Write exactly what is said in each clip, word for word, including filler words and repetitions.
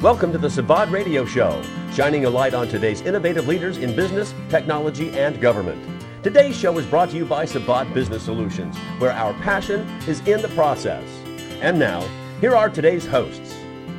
Welcome to the Savad Radio Show, shining a light on today's innovative leaders in business, technology, and government. Today's show is brought to you by Savad Business Solutions, where our passion is in the process. And now, here are today's hosts.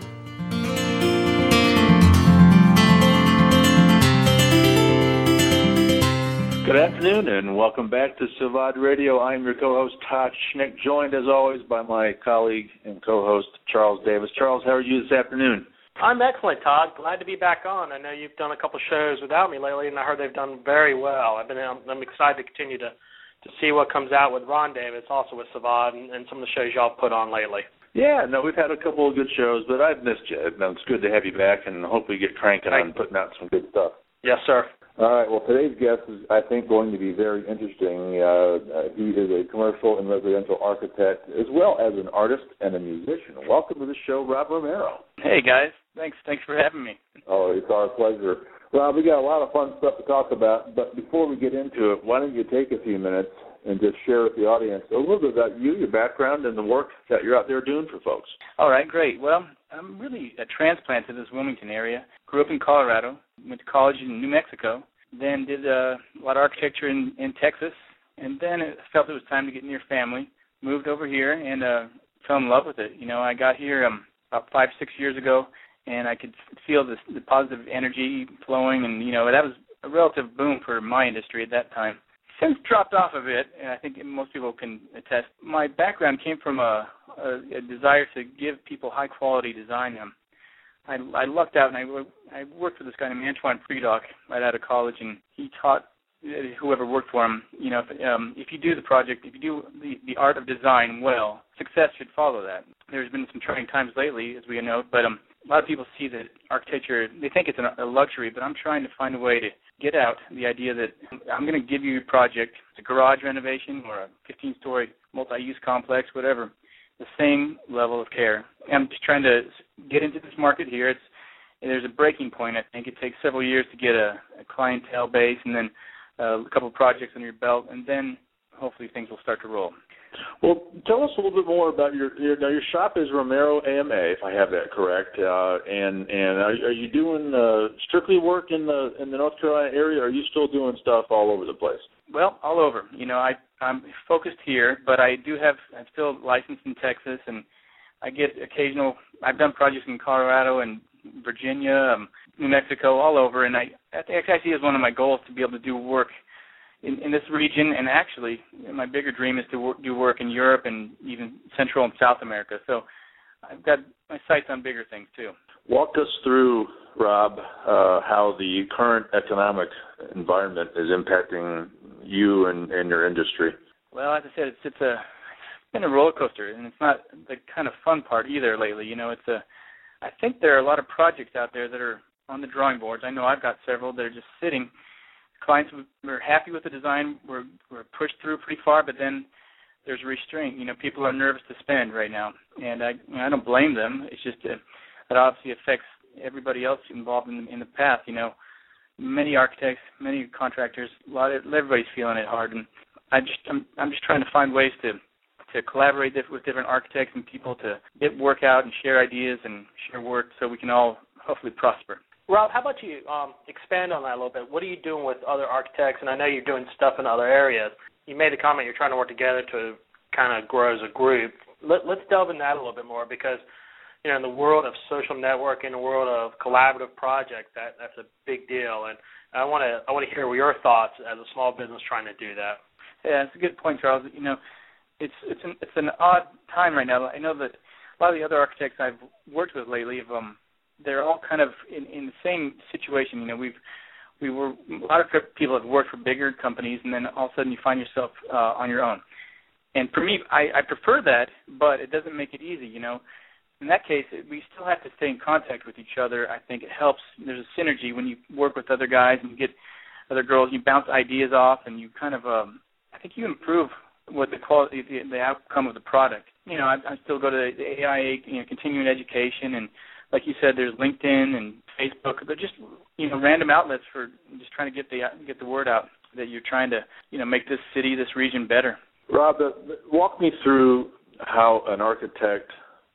Good afternoon and welcome back to Savad Radio. I'm your co-host Todd Schnick, joined as always by my colleague and co-host Charles Davis. Charles, how are you this afternoon? I'm excellent, Todd. Glad to be back on. I know you've done a couple shows without me lately, and I heard they've done very well. I've been I'm, I'm excited to continue to, to see what comes out with Ron Davis, also with Savad, and, and some of the shows y'all put on lately. Yeah, no, we've had a couple of good shows, but I've missed you. It's good to have you back, and hope we get cranking on putting out some good stuff. Yes, sir. All right, well, today's guest is, I think, going to be very interesting. Uh, uh, he is a commercial and residential architect, as well as an artist and a musician. Welcome to the show, Rob Romero. Hey, guys. Thanks Thanks for having me. Oh, it's our pleasure. Rob, we got a lot of fun stuff to talk about, but before we get into it, why don't you take a few minutes and just share with the audience a little bit about you, your background, and the work that you're out there doing for folks. All right, great. Well, I'm really a transplant to this Wilmington area. Grew up in Colorado, went to college in New Mexico, then did uh, a lot of architecture in, in Texas, and then it felt it was time to get near family. Moved over here and uh, fell in love with it. You know, I got here um, about five, six years ago, and I could feel this, the positive energy flowing, and, you know, that was a relative boom for my industry at that time. Since dropped off a bit, and I think most people can attest, my background came from a, a, a desire to give people high-quality design. Um, I, I lucked out, and I, I worked with this guy named Antoine Fredock right out of college, and he taught whoever worked for him, you know, if, um, if you do the project, if you do the, the art of design well, success should follow that. There's been some trying times lately, as we know, but um, a lot of people see that architecture, they think it's a luxury, but I'm trying to find a way to get out the idea that I'm going to give you a project, it's a garage renovation or a fifteen-story multi-use complex, whatever, the same level of care. I'm just trying to get into this market here. It's There's a breaking point, I think. It takes several years to get a, a clientele base and then uh, a couple of projects under your belt, and then hopefully things will start to roll. Well, tell us a little bit more about your your, now your shop is Romero A M A, if I have that correct. Uh, and and are, are you doing uh, strictly work in the in the North Carolina area, or are you still doing stuff all over the place? Well, all over. You know, I I'm focused here, but I do have I'm still licensed in Texas, and I get occasional. I've done projects in Colorado and Virginia, um, New Mexico, all over, and I I think I see it as one of my goals to be able to do work In, in this region, and actually my bigger dream is to work, do work in Europe and even Central and South America. So I've got my sights on bigger things too. Walk us through, Rob, uh, how the current economic environment is impacting you and, and your industry. Well, as I said, it's, it's a it's been a roller coaster, and it's not the kind of fun part either lately. You know, it's a I think there are a lot of projects out there that are on the drawing boards. I know I've got several that are just sitting. Clients were happy with the design, were were pushed through pretty far, but then there's a restraint. You know, people are nervous to spend right now, and I I don't blame them. It's just uh, it obviously affects everybody else involved in the, in the path. You know, many architects, many contractors, a lot of everybody's feeling it hard, and I just I'm I'm just trying to find ways to to collaborate with different architects and people to get work out and share ideas and share work so we can all hopefully prosper. Rob, how about you um, expand on that a little bit? What are you doing with other architects? And I know you're doing stuff in other areas. You made the comment you're trying to work together to kind of grow as a group. Let, let's delve in that a little bit more because, you know, in the world of social networking, in the world of collaborative projects, that that's a big deal. And I want to I want to hear your thoughts as a small business trying to do that. Yeah, it's a good point, Charles. You know, it's it's an it's an odd time right now. I know that a lot of the other architects I've worked with lately have um. they're all kind of in, in the same situation. You know, we've we were a lot of people have worked for bigger companies, and then all of a sudden you find yourself uh, on your own. And for me, I, I prefer that, but it doesn't make it easy. You know, in that case, we still have to stay in contact with each other. I think it helps. There's a synergy when you work with other guys and you get other girls. You bounce ideas off, and you kind of um, I think you improve what the quality, the, the outcome of the product. You know, I, I still go to the A I A, you know, continuing education, and like you said, there's LinkedIn and Facebook. They're just, you know, random outlets for just trying to get the get the word out that you're trying to, you know, make this city, this region better. Rob, uh, walk me through how an architect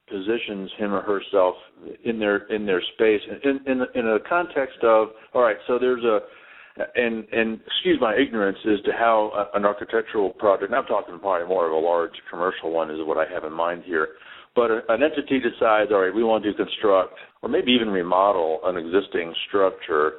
positions him or herself in their in their space in in, in a context of, all right, so there's a and and excuse my ignorance as to how an architectural project, and I'm talking probably more of a large commercial one is what I have in mind here, but an entity decides, all right, we want to construct or maybe even remodel an existing structure,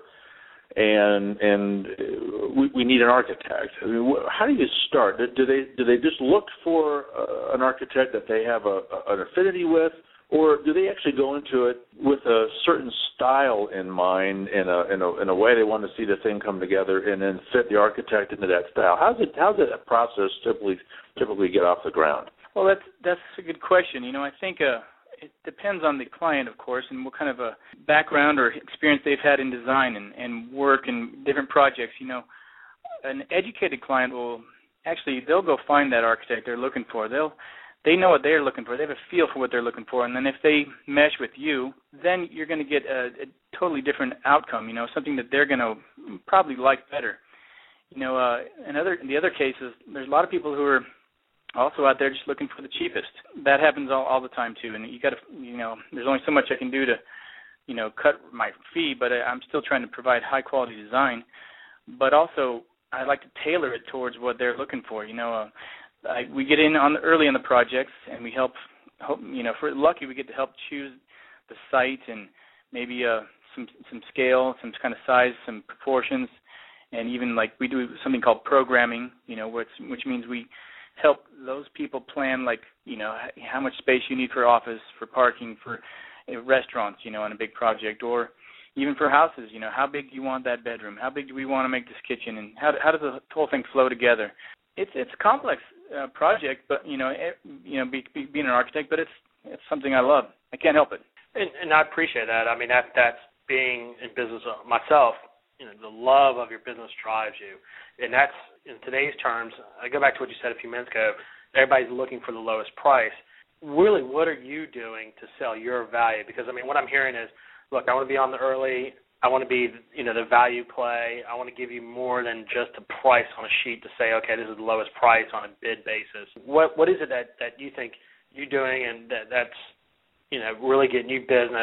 and and we, we need an architect. I mean, how do you start? Do they do they just look for uh, an architect that they have a, a, an affinity with, or do they actually go into it with a certain style in mind, in a in a in a way they want to see the thing come together, and then fit the architect into that style? How's it how's that process typically typically get off the ground? Well, that's that's a good question. You know, I think uh, it depends on the client, of course, and what kind of a background or experience they've had in design and, and work and different projects. You know, an educated client will actually, they'll go find that architect they're looking for. They'll They know what they're looking for. They have a feel for what they're looking for. And then if they mesh with you, then you're going to get a, a totally different outcome, you know, something that they're going to probably like better. You know, uh, in, other, in the other cases, there's a lot of people who are also out there just looking for the cheapest. That happens all, all the time, too. And you got to, you know, there's only so much I can do to, you know, cut my fee, but I, I'm still trying to provide high-quality design. But also, I like to tailor it towards what they're looking for, you know, uh, I, we get in on the, early in the projects, and we help, help. You know, if we're lucky, we get to help choose the site and maybe uh, some some scale, some kind of size, some proportions, and even like we do something called programming. You know, which which means we help those people plan, like, you know, how much space you need for office, for parking, for uh, restaurants. You know, on a big project, or even for houses. You know, how big do you want that bedroom? How big do we want to make this kitchen? And how how does the whole thing flow together? It's it's complex. Uh, project, but you know, it, you know, be, be, being an architect, but it's it's something I love. I can't help it. And, and I appreciate that. I mean, that that's being in business myself. You know, the love of your business drives you, and that's in today's terms. I go back to what you said a few minutes ago. Everybody's looking for the lowest price. Really, what are you doing to sell your value? Because I mean, what I'm hearing is, look, I want to be on the early. I want to be, you know, the value play. I want to give you more than just a price on a sheet to say, okay, this is the lowest price on a bid basis. What What is it that, that you think you're doing and that, that's, you know, really getting you business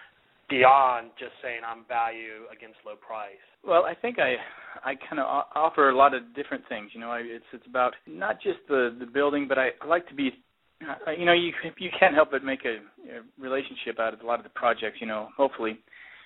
beyond just saying I'm value against low price? Well, I think I I kind of offer a lot of different things. You know, I, it's it's about not just the, the building, but I, I like to be, you know, you you can't help but make a, a relationship out of a lot of the projects, you know, hopefully,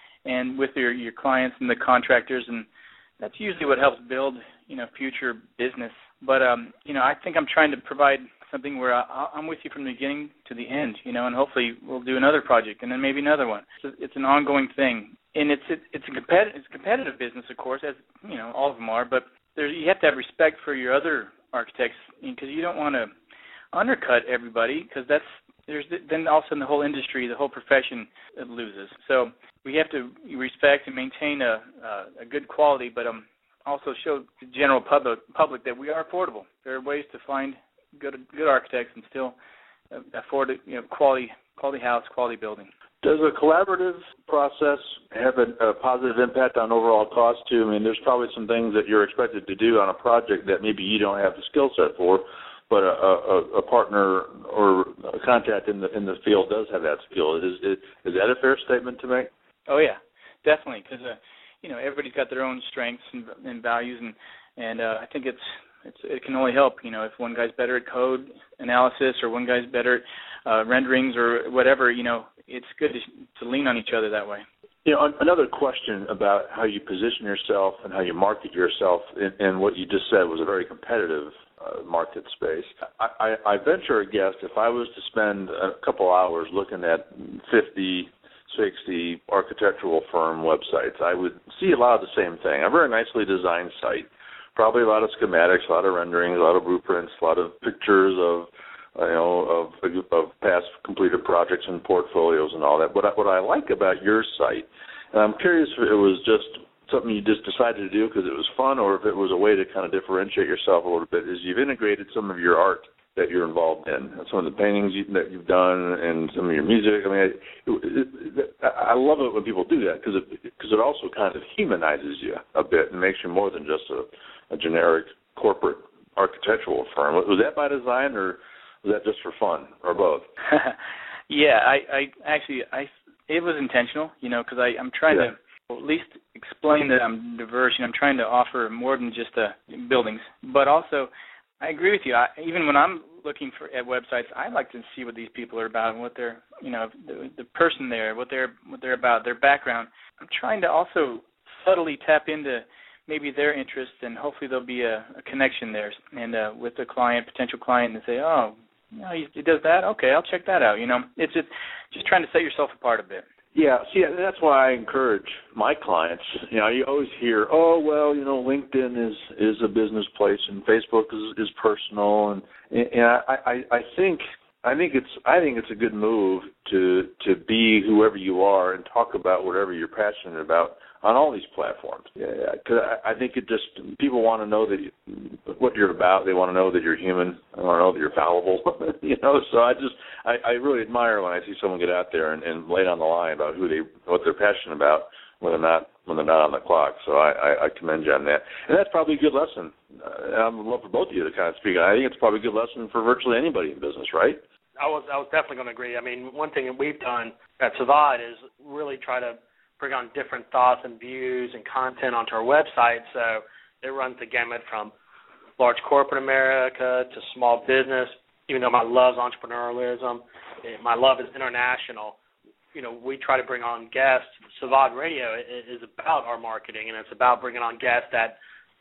and with your, your clients and the contractors, and that's usually what helps build, you know, future business. But, um, you know, I think I'm trying to provide something where I, I'm with you from the beginning to the end, you know, and hopefully we'll do another project and then maybe another one. So it's an ongoing thing. And it's it, it's a competitive it's a competitive business, of course, as, you know, all of them are, but there, you have to have respect for your other architects because you don't want to undercut everybody because that's, there's then all of a sudden the whole industry, the whole profession loses. So we have to respect and maintain a, a, a good quality, but um, also show the general public public that we are affordable. There are ways to find good good architects and still afford, you know, quality quality house, quality building. Does a collaborative process have a, a positive impact on overall cost too? I mean, there's probably some things that you're expected to do on a project that maybe you don't have the skill set for, but a, a, a partner or a contact in the in the field does have that skill. Is, is, is that a fair statement to make? Oh yeah, definitely, because uh, you know, everybody's got their own strengths and, and values, and and uh, I think it's it's it can only help. You know, if one guy's better at code analysis or one guy's better at uh, renderings or whatever, you know, it's good to, to lean on each other that way. You know, another question about how you position yourself and how you market yourself, and what you just said was a very competitive uh, market space. I, I, I venture a guess if I was to spend a couple hours looking at fifty, sixty architectural firm websites, I would see a lot of the same thing. A very nicely designed site, probably a lot of schematics, a lot of renderings, a lot of blueprints, a lot of pictures of you know, of, of past completed projects and portfolios and all that. What I, what I like about your site, and I'm curious if it was just something you just decided to do because it was fun, or if it was a way to kind of differentiate yourself a little bit, is you've integrated some of your art that you're involved in, some of the paintings you, that you've done, and some of your music. I mean, it, it, it, I love it when people do that because it, because it also kind of humanizes you a bit and makes you more than just a, a generic corporate architectural firm. Was that by design, or was that just for fun, or both? Yeah, I, I actually, I it was intentional, you know, because I'm trying yeah. to well, at least explain that I'm diverse. You know, I'm trying to offer more than just uh, buildings, but also I agree with you. I, even when I'm looking for at websites, I like to see what these people are about and what they're, you know, the, the person there, what they're what they're about, their background. I'm trying to also subtly tap into maybe their interests, and hopefully there'll be a, a connection there, and uh, with the client, potential client, and say, oh, you know, he, he does that. Okay, I'll check that out. You know, it's just just trying to set yourself apart a bit. Yeah, see, that's why I encourage my clients. You know, you always hear, oh, well, you know, LinkedIn is, is a business place and Facebook is, is personal, and and I, I, I think I think it's I think it's a good move to to be whoever you are and talk about whatever you're passionate about on all these platforms. Yeah, because I, I think it just people want to know that you, what you're about. They want to know that you're human. They want to know that you're fallible. you know, so I just I, I really admire when I see someone get out there and, and lay down the line about who they what they're passionate about when they're not when they're not on the clock. So I, I, I commend you on that, and that's probably a good lesson. Uh, I would love for both of you to kind of speak. I think it's probably a good lesson for virtually anybody in business, right? I was I was definitely going to agree. I mean, one thing that we've done at Savad is really try to bring on different thoughts and views and content onto our website. So it runs the gamut from large corporate America to small business. Even though my love is entrepreneurialism, my love is international. You know, we try to bring on guests. Savad Radio is about our marketing, and it's about bringing on guests that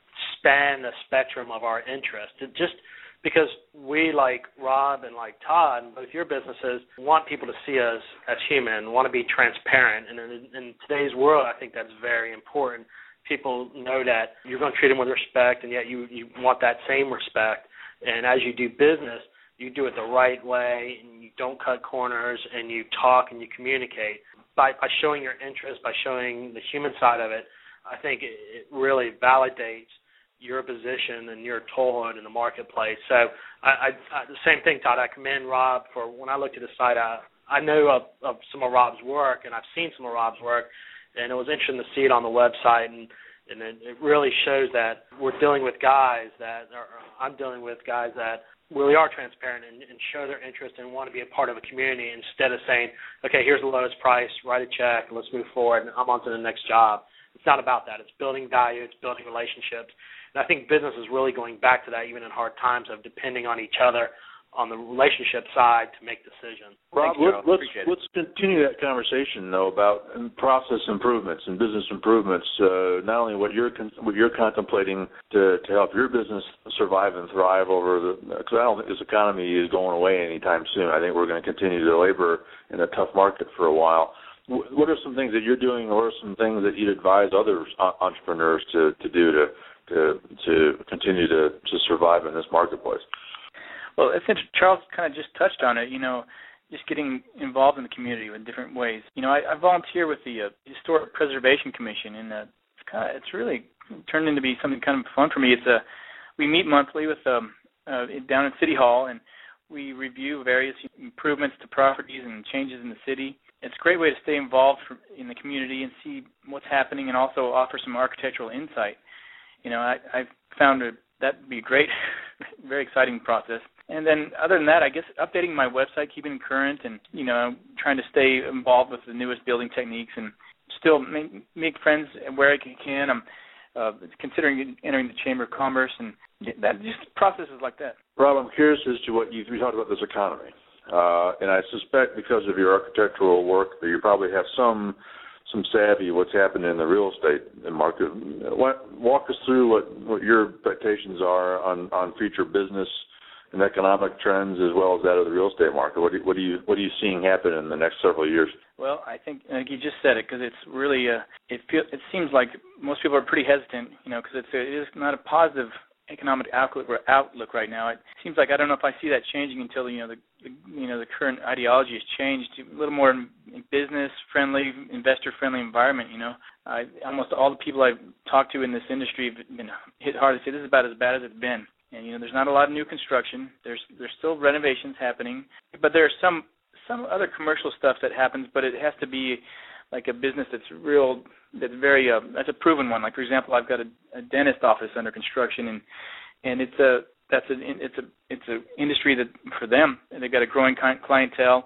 span the spectrum of our interest. It just because we, like Rob and like Todd, and both your businesses, want people to see us as human, want to be transparent. And in, in today's world, I think that's very important. People know that you're going to treat them with respect, and yet you, you want that same respect. And as you do business, you do it the right way, and you don't cut corners, and you talk and you communicate. By, by showing your interest, by showing the human side of it, I think it, it really validates your position and your toehold in the marketplace. So I, I, I, the same thing, Todd. I commend Rob for when I looked at the site. I, I know of, of some of Rob's work, and I've seen some of Rob's work, and it was interesting to see it on the website, and, and it, it really shows that we're dealing with guys that are, I'm dealing with guys that really are transparent and, and show their interest and want to be a part of a community instead of saying, okay, here's the lowest price, write a check, and let's move forward, and I'm on to the next job. It's not about that. It's building value. It's building relationships. And I think business is really going back to that, even in hard times, of depending on each other on the relationship side to make decisions. Rob, let, let's let's continue that conversation though about process improvements and business improvements. Uh, not only what you're con- what you're contemplating to, to help your business survive and thrive over the, because I don't think this economy is going away anytime soon. I think we're going to continue to labor in a tough market for a while. What are some things that you're doing, or some things that you'd advise other entrepreneurs to, to do to to to continue to, to survive in this marketplace? Well, I think Charles kind of just touched on it, you know, just getting involved in the community in different ways. You know, I, I volunteer with the uh, Historic Preservation Commission, and uh, it's kind of, it's really turned into be something kind of fun for me. It's a we meet monthly with um uh, down at City Hall, and we review various improvements to properties and changes in the city. It's a great way to stay involved for, in the community and see what's happening, and also offer some architectural insight. You know, I, I've found that that would be a great, very exciting process. And then other than that, I guess updating my website, keeping it current, and, you know, trying to stay involved with the newest building techniques, and still make, make friends where I can. I'm uh, considering entering the Chamber of Commerce, and that just processes like that. Rob, I'm curious as to what you, we talked about this economy. Uh, and I suspect because of your architectural work that you probably have some some savvy what's happening in the real estate market. Walk us through what, what your expectations are on, on future business and economic trends, as well as that of the real estate market. What do you, what do you what are you seeing happen in the next several years? Well, I think uh, you just said it, because it's really uh, it feel, it seems like most people are pretty hesitant, you know, because it's a, it is not a positive economic outlook outlook right now. It seems like, I don't know if I see that changing until, you know, the, the you know the current ideology has changed to a little more business friendly, investor friendly environment. You know, I, almost all the people I've talked to in this industry have been hit hard to say this is about as bad as it's been. And you know, there's not a lot of new construction. There's there's still renovations happening, but there's some some other commercial stuff that happens, but it has to be like a business that's real, that's very, uh, that's a proven one. Like, for example, I've got a, a dentist office under construction, and and it's a that's an it's a it's a industry that for them, they've got a growing clientele,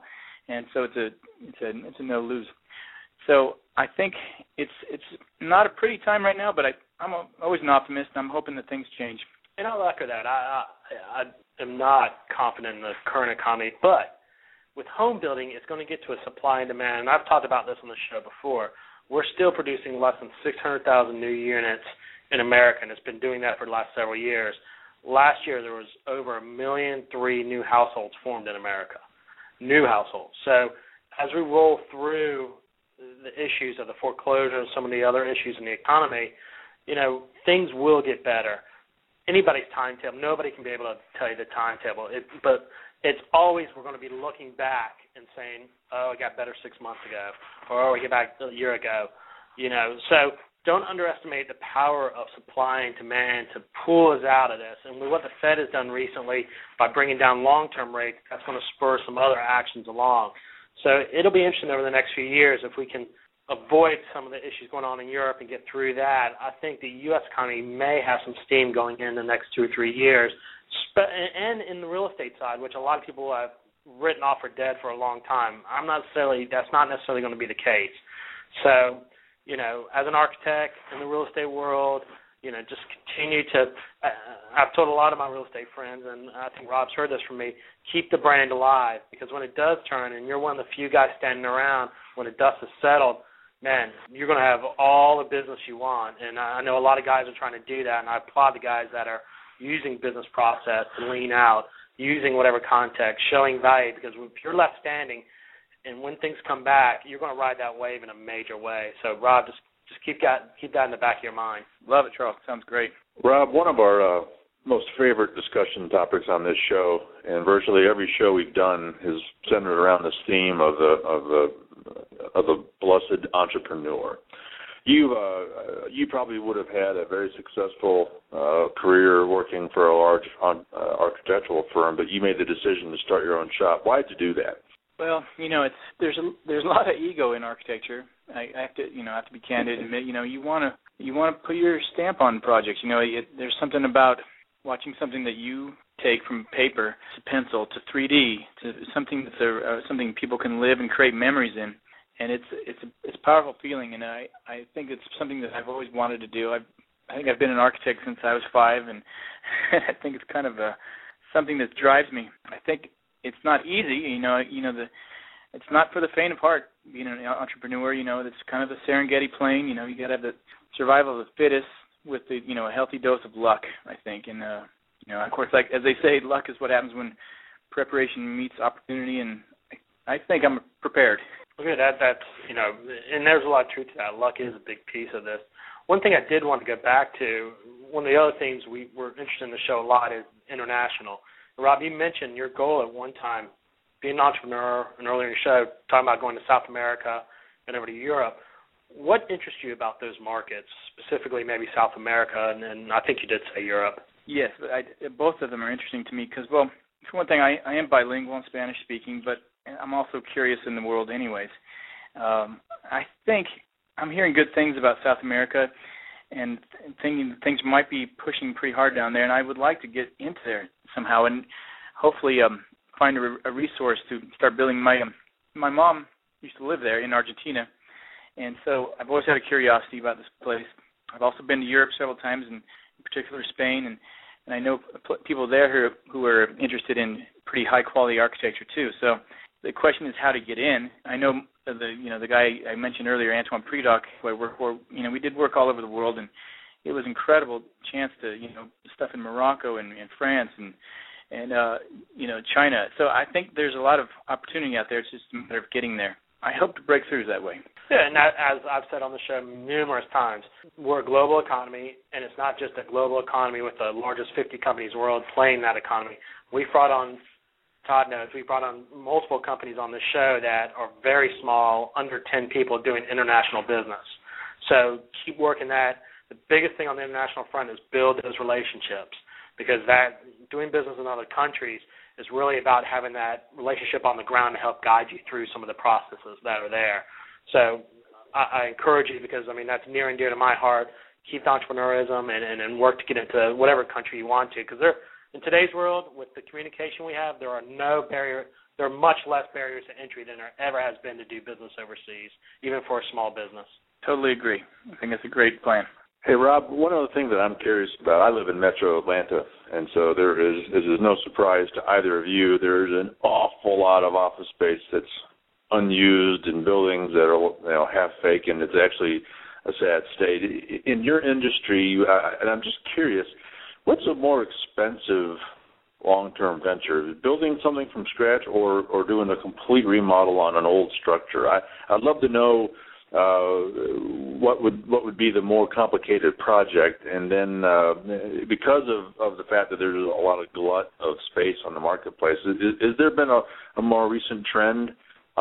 and so it's a it's a it's a no lose. So I think it's it's not a pretty time right now, but I I'm a, always an optimist. And I'm hoping that things change. And I'll echo that. I, I I am not confident in the current economy, but with home building, it's going to get to a supply and demand. And I've talked about this on the show before. We're still producing less than six hundred thousand new units in America, and it's been doing that for the last several years. Last year, there was over a million three new households formed in America, new households. So as we roll through the issues of the foreclosure and some of the other issues in the economy, you know, things will get better. Anybody's timetable, nobody can be able to tell you the timetable, it, but it's always we're going to be looking back and saying, oh, it got better six months ago, or oh, it got back a year ago, you know. So don't underestimate the power of supply and demand to pull us out of this. And with what the Fed has done recently by bringing down long-term rates, that's going to spur some other actions along. So it'll be interesting over the next few years if we can avoid some of the issues going on in Europe and get through that. I think the U S economy may have some steam going in the next two or three years, and in the real estate side, which a lot of people have written off for dead for a long time. I'm not necessarily, that's not necessarily going to be the case. So, you know, as an architect in the real estate world, you know, just continue to, uh, I've told a lot of my real estate friends, and I think Rob's heard this from me, keep the brand alive, because when it does turn and you're one of the few guys standing around, when the dust is settled, man, you're going to have all the business you want. And I know a lot of guys are trying to do that, and I applaud the guys that are using business process to lean out, using whatever context, showing value, because if you're left standing and when things come back, you're going to ride that wave in a major way. So, Rob, just just keep that, keep that in the back of your mind. Love it, Charles. Sounds great. Rob, one of our uh, most favorite discussion topics on this show, and virtually every show we've done, is centered around this theme of the of the of the blessed entrepreneur. You uh, you probably would have had a very successful uh, career working for a large uh, architectural firm, but you made the decision to start your own shop. Why did you do that? Well, you know, it's there's a there's a lot of ego in architecture. I, I have to you know I have to be candid and admit, you know, you want to you want to put your stamp on projects. You know, it, there's something about watching something that you take from paper to pencil to three D to something that's a, uh, something people can live and create memories in. And it's it's a, it's a powerful feeling, and I, I think it's something that I've always wanted to do. I've, I think I've been an architect since I was five, and I think it's kind of a something that drives me. I think it's not easy, you know. You know the it's not for the faint of heart being an entrepreneur. You know, it's kind of a Serengeti plane. You know, you got to have the survival of the fittest with the you know a healthy dose of luck. I think, and uh, you know, of course, like as they say, luck is what happens when preparation meets opportunity, and I, I think I'm prepared. Okay, that that's you know, and there's a lot of truth to that. Luck is a big piece of this. One thing I did want to get back to, one of the other things we were interested in the show a lot is international. Rob, you mentioned your goal at one time, being an entrepreneur, and earlier in the show, talking about going to South America and over to Europe. What interests you about those markets, specifically maybe South America, and, and I think you did say Europe? Yes, I, both of them are interesting to me because, well, for one thing, I, I am bilingual and Spanish speaking, but I'm also curious in the world anyways. Um, I think I'm hearing good things about South America and thinking that things might be pushing pretty hard down there, and I would like to get into there somehow and hopefully um, find a, a resource to start building. My um, my mom used to live there in Argentina, and so I've always had a curiosity about this place. I've also been to Europe several times, and in particular Spain, and, and I know people there who, who are interested in pretty high-quality architecture too. So the question is how to get in. I know the you know the guy I mentioned earlier, Antoine Predock, who I work for. You know, we did work all over the world, and it was an incredible chance to you know stuff in Morocco and, and France and and uh, you know China. So I think there's a lot of opportunity out there. It's just a matter of getting there. I hope to break through that way. Yeah, and that, as I've said on the show numerous times, we're a global economy, and it's not just a global economy with the largest fifty companies in the world playing that economy. We brought on Todd knows, we brought on multiple companies on the show that are very small, under ten people doing international business. So keep working that. The biggest thing on the international front is build those relationships, because that doing business in other countries is really about having that relationship on the ground to help guide you through some of the processes that are there. So I, I encourage you, because, I mean, that's near and dear to my heart. Keep the entrepreneurism and, and, and work to get into whatever country you want to, because there in today's world, with the communication we have, there are no barrier, there are much less barriers to entry than there ever has been to do business overseas, even for a small business. Totally agree. I think it's a great plan. Hey, Rob, one other thing that I'm curious about, I live in Metro Atlanta, and so there is, this is no surprise to either of you, there's an awful lot of office space that's unused in buildings that are, you know, half vacant. It's actually a sad state. In your industry, uh, and I'm just curious, what's a more expensive long-term venture, building something from scratch or, or doing a complete remodel on an old structure? I, I'd love to know uh, what would what would be the more complicated project, and then uh, because of, of the fact that there's a lot of glut of space on the marketplace, is, is there been a, a more recent trend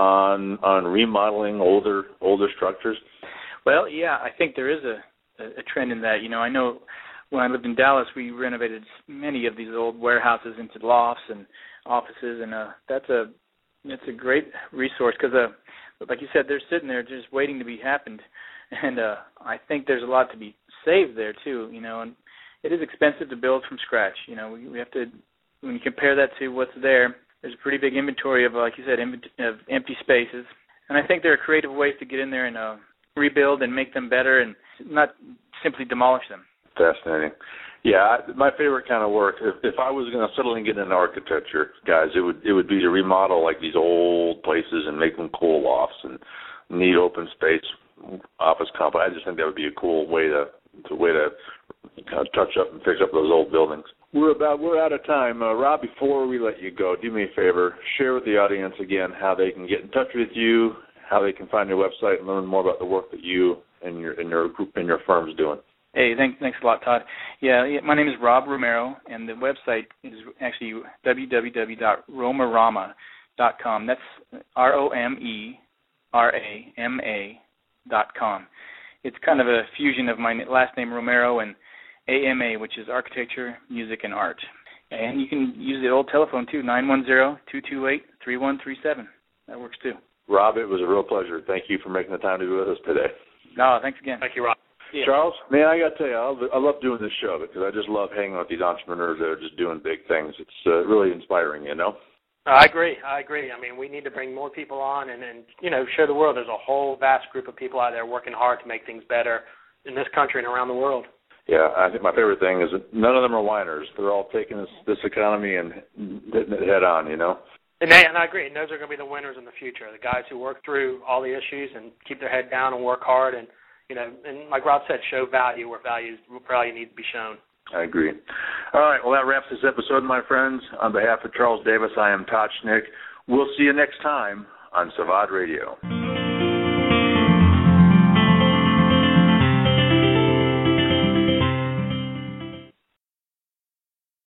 on on remodeling older older structures? Well, yeah, I think there is a, a trend in that. You know, I know when I lived in Dallas, we renovated many of these old warehouses into lofts and offices, and uh, that's a it's a great resource because, uh, like you said, they're sitting there just waiting to be happened, and uh, I think there's a lot to be saved there too. You know, and it is expensive to build from scratch. You know, we, we have to when you compare that to what's there. There's a pretty big inventory of, like you said, of empty spaces, and I think there are creative ways to get in there and uh, rebuild and make them better, and not simply demolish them. Fascinating. Yeah, my favorite kind of work, if, if I was going to settle and get into architecture, guys, it would it would be to remodel like these old places and make them cool lofts and neat open space office complex. I just think that would be a cool way to, to way to kind of touch up and fix up those old buildings. We're about we're out of time. Uh, Rob, before we let you go, do me a favor, share with the audience again how they can get in touch with you, how they can find your website and learn more about the work that you and your and your group and your firm's doing. Hey, thanks, thanks a lot, Todd. Yeah, yeah, my name is Rob Romero, and the website is actually w w w dot romerama dot com. That's R O M E R A M A dot com. It's kind of a fusion of my last name, Romero, and A M A, which is Architecture, Music, and Art. And you can use the old telephone, too, nine one zero, two two eight, three one three seven. That works, too. Rob, it was a real pleasure. Thank you for making the time to be with us today. No, thanks again. Thank you, Rob. Yeah. Charles, man, I got to tell you, I love, I love doing this show because I just love hanging with these entrepreneurs that are just doing big things. It's uh, really inspiring, you know? I agree. I agree. I mean, we need to bring more people on and, and, you know, show the world there's a whole vast group of people out there working hard to make things better in this country and around the world. Yeah, I think my favorite thing is that none of them are whiners. They're all taking this, this economy and hitting it head on, you know? And, they, and I agree. And those are going to be the winners in the future, the guys who work through all the issues and keep their head down and work hard and, you know, and like Rob said, show value where value, value needs to be shown. I agree. All right, well, that wraps this episode, my friends. On behalf of Charles Davis, I am Todd Schnick. We'll see you next time on Savad Radio.